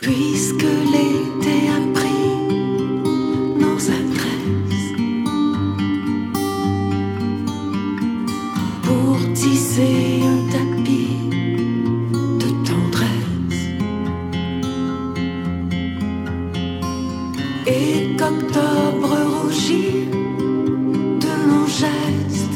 Puisque l'été a pris nos adresses pour tisser un tapis de tendresse, et qu'octobre rougit de nos gestes,